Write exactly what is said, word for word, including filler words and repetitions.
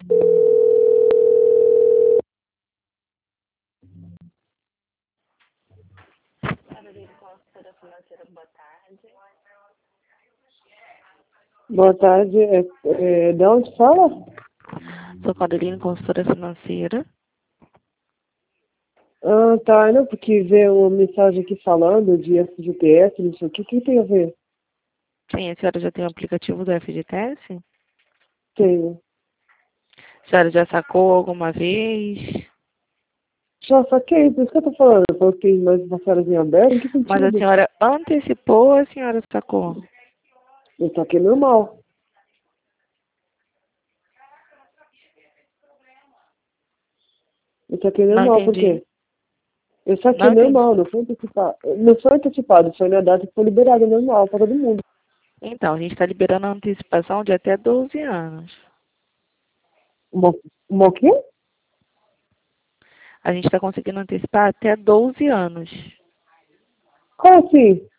Boa tarde. É, é, de onde fala? Sou Caroline, consultora financeira. Ah, tá. Não, porque veio uma mensagem aqui falando de F G T S, não sei o que. O que tem a ver? Sim, a senhora já tem o aplicativo do F G T S? Tenho. A senhora já sacou alguma vez? Já saquei, por isso que eu tô falando. Eu falei que tem mais passagens em aberto. Em que Mas a sentido? senhora antecipou ou a senhora sacou? Eu saquei normal. Eu saquei Não normal, por entendi. quê? Eu saquei Não entendi. normal, não foi antecipado. Não foi antecipado, foi na data que foi liberada normal para todo mundo. Então, a gente está liberando a antecipação de até doze anos. Uma, uma o quê? A gente está conseguindo antecipar até doze anos. Como assim?